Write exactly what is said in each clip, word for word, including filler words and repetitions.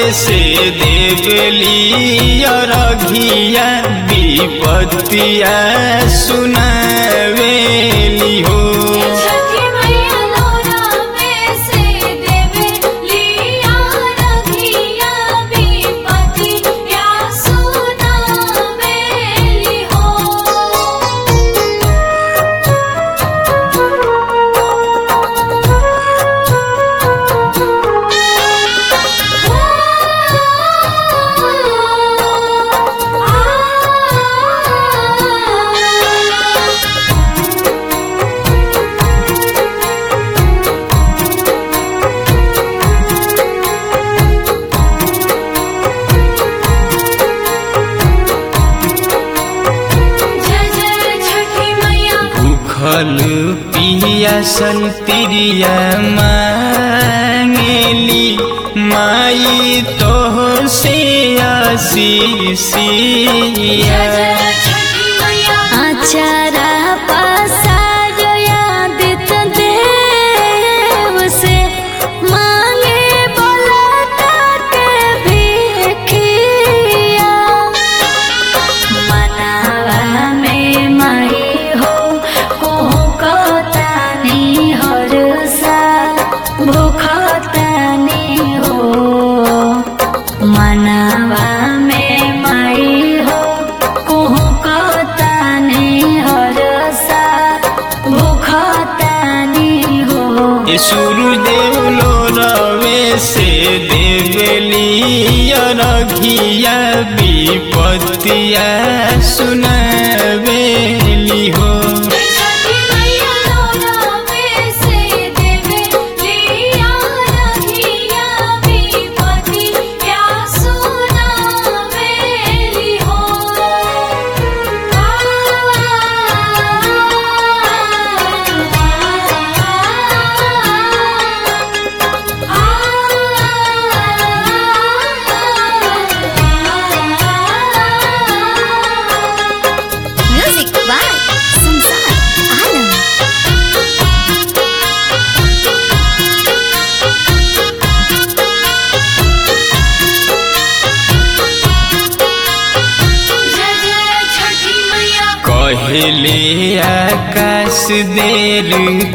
से देवली रघिया विपत्तिया सुनावेली हो। फल पियासल तिरिया मांगेली माई तो से आशीषिया। आचारा पसार यादित देव से मांगे बोला के भिखिया। मनावा में माई हो भूखतानी हर साल भूखतानी हो। मनावा में माई हो भूखतानी हर साल भूखतानी हो। सूर्यदेव लो रवे से देवली रघिया विपत्तिया सुनावेली हो। कहले आकाश देर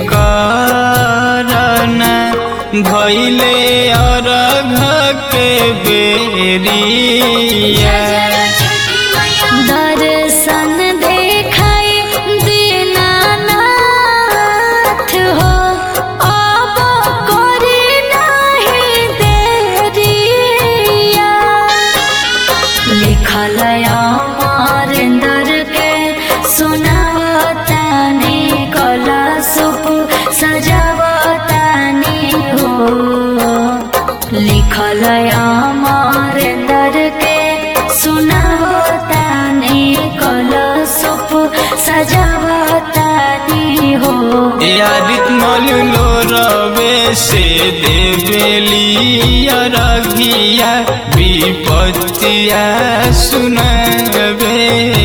करना भइले अरघ के बेरिया। दर्शन देखाई दीनानाथ हो अब करी नहीं देरिया। लिखल अमरेंद्र के सुनावतानी कलशुप सजावतानी हो। लिखल अमरेंद्र के सुनावतानी कलशुप सजावतानी हो। यादित मलुलो रवे से देवली रघिया विपत्तिया सुनावे।